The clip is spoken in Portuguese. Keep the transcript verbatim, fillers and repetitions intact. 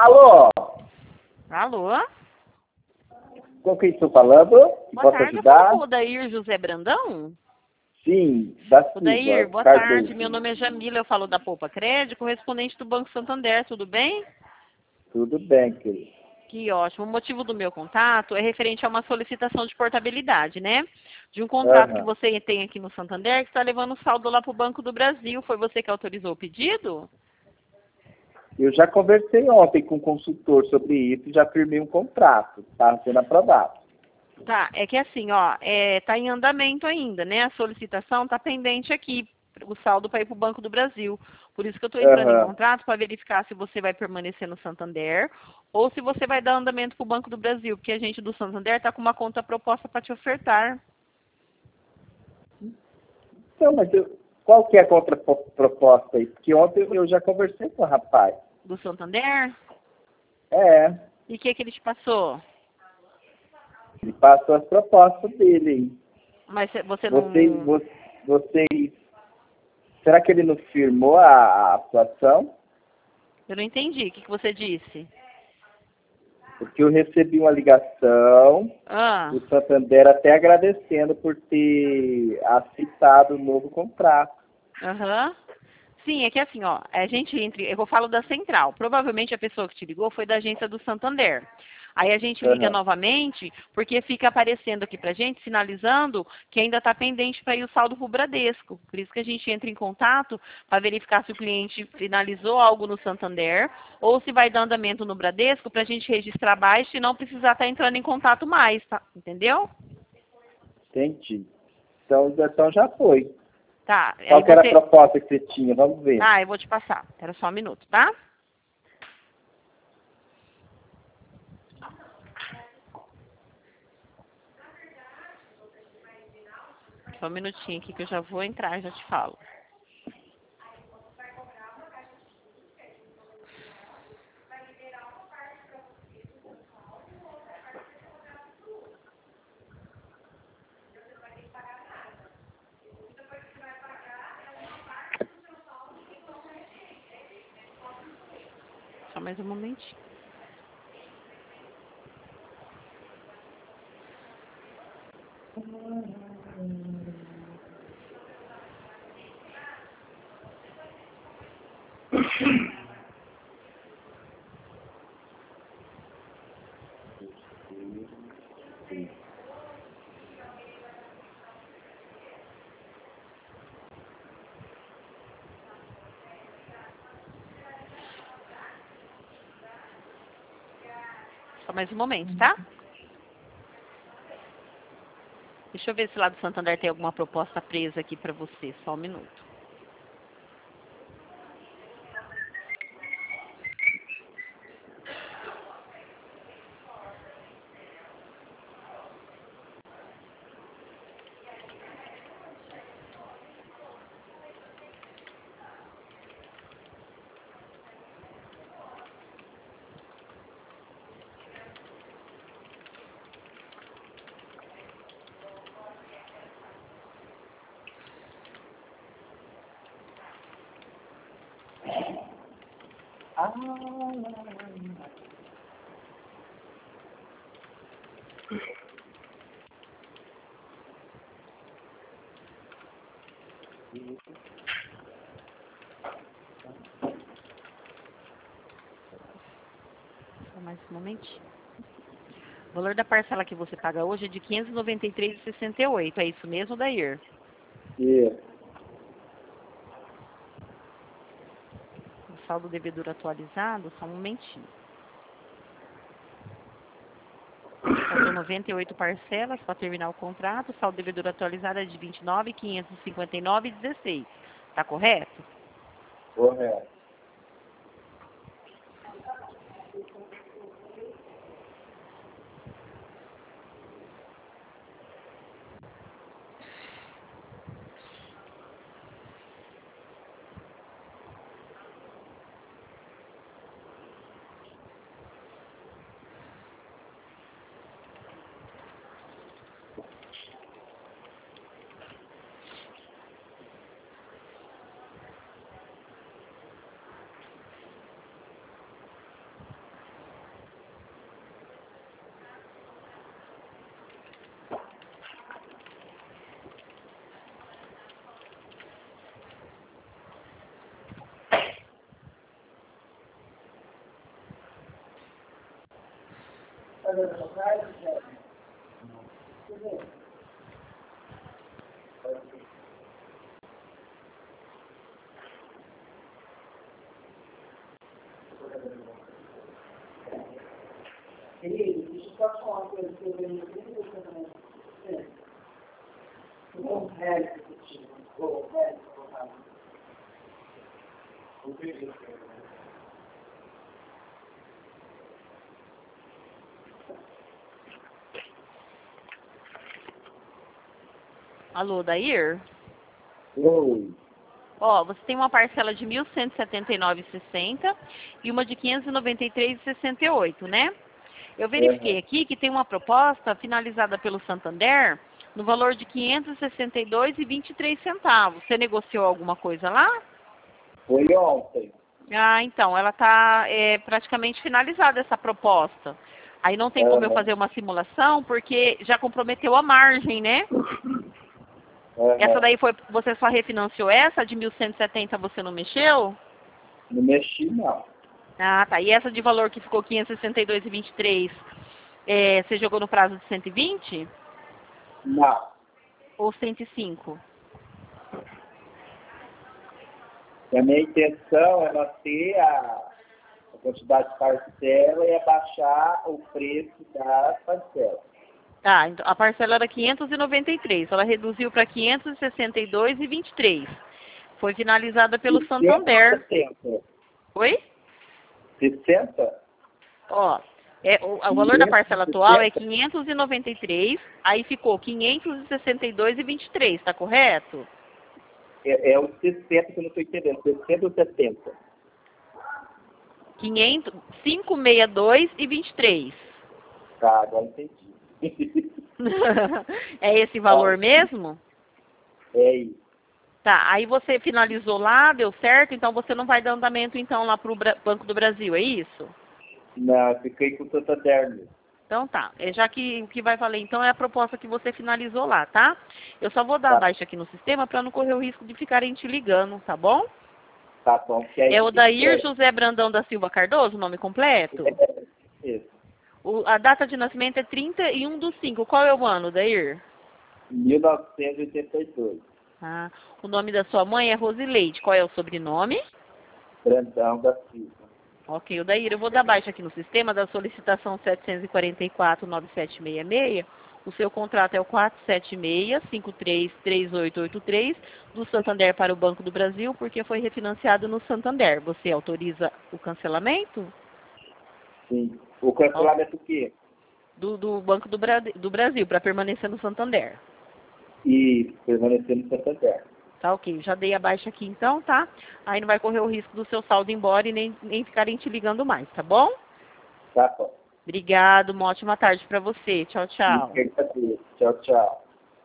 Alô? Alô? Com quem estou falando? Boa Posso tarde, eu ajudar? falo com o Odair José Brandão? Sim, da Silva. Odair, boa Cardoso. tarde, meu nome é Jamila, eu falo da Poupa Crédito, correspondente do Banco Santander, tudo bem? Tudo bem, querido. Que ótimo. O motivo do meu contato é referente a uma solicitação de portabilidade, né? De um contrato Aham. que você tem aqui no Santander, que está levando o saldo lá para o Banco do Brasil. Foi você que autorizou o pedido? Eu já conversei ontem com um consultor sobre isso e já firmei um contrato. Está sendo aprovado. Tá, é que assim, ó, é, tá em andamento ainda, né? A solicitação tá pendente aqui, o saldo para ir para o Banco do Brasil. Por isso que eu estou entrando em Aham. contrato para verificar se você vai permanecer no Santander ou se você vai dar andamento para o Banco do Brasil, porque a gente do Santander está com uma conta proposta para te ofertar. Então, mas eu, qual que é a contraproposta aí? Porque ontem eu já conversei com o rapaz. Do Santander? É, E o que, que ele te passou? ele passou as propostas dele aí. Mas cê- você Vocês, não. vo- vocês, será que ele não firmou a, a atuação? Eu não entendi. O que, que você disse? Porque eu recebi uma ligação Ah, do Santander até agradecendo por ter aceitado o novo contrato. aham. Sim, é que assim, ó, a gente entre, eu falo da central. Provavelmente a pessoa que te ligou foi da agência do Santander. Aí a gente liga Aham. novamente, porque fica aparecendo aqui pra gente, sinalizando que ainda está pendente para ir o saldo pro Bradesco. Por isso que a gente entra em contato para verificar se o cliente finalizou algo no Santander ou se vai dar andamento no Bradesco para a gente registrar baixo e não precisar estar entrando em contato mais, tá? Entendeu? Entendi. Então, então já foi. Tá, Qual aí que era a você... proposta que você tinha? Vamos ver. Ah, eu vou te passar. Espera só um minuto, tá? Só um minutinho aqui que eu já vou entrar, já te falo. Só mais um momentinho. Só mais um momento, tá? Deixa eu ver se lá do Santander tem alguma proposta presa aqui pra você. Só um minuto. Ah, Só mais um momentinho. O valor da parcela que você paga hoje é de quinhentos e noventa e três reais e sessenta e oito centavos. É isso mesmo, Dair? isso. O saldo devedor atualizado, só um momentinho. Faltam noventa e oito parcelas para terminar o contrato. O saldo devedor atualizado é de vinte e nove mil quinhentos e cinquenta e nove reais e dezesseis centavos. Tá correto? Correto. Querido, deixa eu só falar uma coisa que eu venho aqui no casamento. Um resto que tinha, ou resto que eu tava. O que é Alô, Dair? Oi. Ó, você tem uma parcela de mil cento e setenta e nove reais e sessenta centavos e uma de quinhentos e noventa e três reais e sessenta e oito centavos, né? Eu verifiquei Uhum. aqui que tem uma proposta finalizada pelo Santander no valor de quinhentos e sessenta e dois reais e vinte e três centavos. Você negociou alguma coisa lá? Foi ontem. Ah, então, ela está é, praticamente finalizada essa proposta. Aí não tem como eu Uhum. fazer uma simulação porque já comprometeu a margem, né? Uhum. Essa daí foi, você só refinanciou essa de mil cento e setenta, você não mexeu? Não mexi, não. Ah, tá. E essa de valor que ficou quinhentos e sessenta e dois reais e vinte e três, é, você jogou no prazo de cento e vinte? Não. Ou cento e cinco? E a minha intenção é manter a, a quantidade de parcela e abaixar o preço das parcelas. Tá, então a parcela era quinhentos e noventa e três, ela reduziu para quinhentos e sessenta e dois reais e vinte e três. Foi finalizada pelo Santander. sessenta. Oi? sessenta? Ó, é, o, o valor da parcela atual é quinhentos e noventa e três, aí ficou quinhentos e sessenta e dois reais e vinte e três, tá correto? É, é o sessenta que eu não estou entendendo. sessenta ou setenta? quinhentos, quinhentos e sessenta e dois reais e vinte e três. Tá, agora entendi. É esse valor mesmo? É isso. Tá, aí você finalizou lá, deu certo, então você não vai dar andamento então lá pro Bra- Banco do Brasil, é isso? Não, eu fiquei com o Santander mesmo. Então tá, é, já que o que vai valer então é a proposta que você finalizou lá, tá? Eu só vou dar Tá. a baixa aqui no sistema para não correr o risco de ficarem te ligando, tá bom? Tá bom. Que aí É o Dair é, José Brandão da Silva Cardoso, o nome completo? é, isso. O, a data de nascimento é trinta e um do cinco. Qual é o ano, Dair? mil novecentos e oitenta e dois. Ah, o nome da sua mãe é Rosileide. Qual é o sobrenome? Brandão da Silva. Ok, o Dair, eu vou dar baixa aqui no sistema da solicitação setecentos e quarenta e quatro, nove sete seis seis. O seu contrato é o quatro sete seis, cinco três três oito oito três, do Santander para o Banco do Brasil, porque foi refinanciado no Santander. Você autoriza o cancelamento? Sim. O cancelamento o quê? Do, do Banco do, Bra do Brasil, para permanecer no Santander. E permanecer no Santander. Tá, ok. Já dei a baixa aqui então, tá? Aí não vai correr o risco do seu saldo ir embora e nem, nem ficarem te ligando mais, tá bom? Tá bom. Obrigado, uma ótima tarde para você. Tchau, tchau. Tchau, tchau.